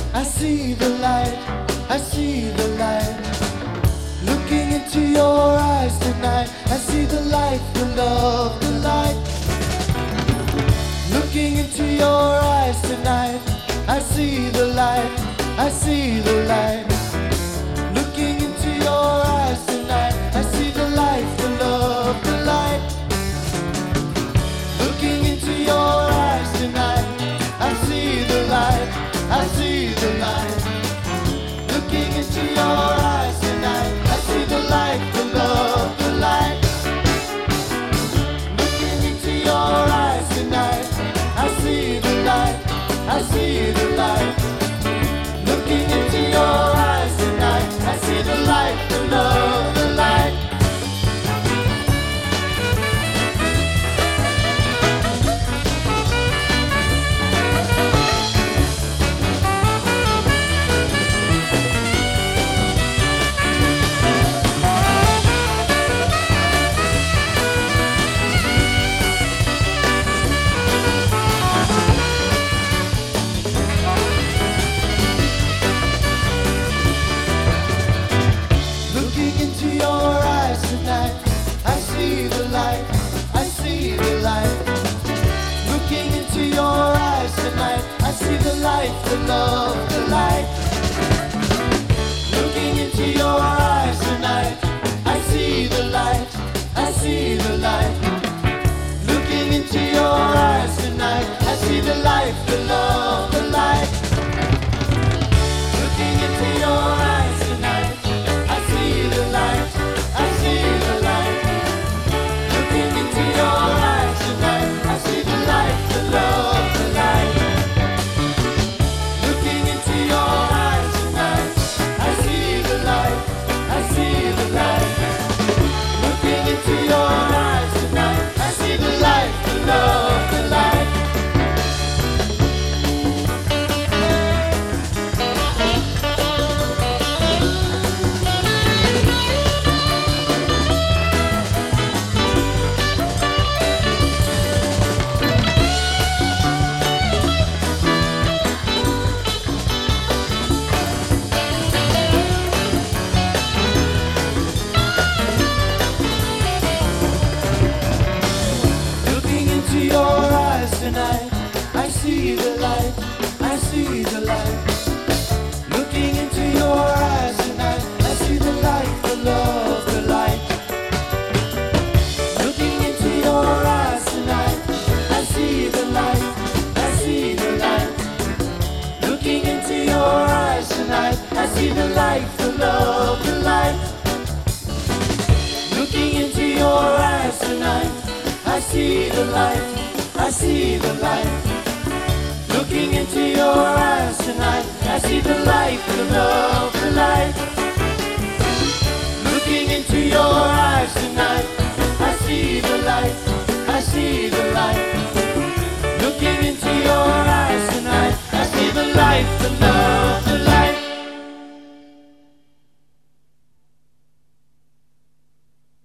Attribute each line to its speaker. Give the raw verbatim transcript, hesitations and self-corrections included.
Speaker 1: I see the light, I see the light. Looking into your eyes tonight, I see the light, the love, the light. Looking into your eyes tonight, I see the light, I see the light. Looking into your eyes tonight, I see the light, the love, the light. Looking into your eyes tonight, I see the light, I see the light. Looking into your eyes tonight, I see the light, the love, the light. Looking into your eyes tonight, I see the light, I see the light. Looking into your eyes tonight, I see the light, the love, the light. The love, the light. Looking into your eyes tonight, I see the light, I see the light. Looking into your eyes tonight, I see the light, the love, the light. Looking into your eyes tonight, I see the light, I see the light. Looking into your eyes tonight, I see the light, the love, the light. Love the light. Tonight, I see the light, I see the light. Looking into your eyes tonight, I see the light, the love, the light. Looking into your eyes tonight, I see the light, I see the light. Looking into your eyes tonight, I see the light, the love, the light. Looking into your eyes tonight, I see the light, I see the light. Looking into your eyes tonight, I see the light, the love.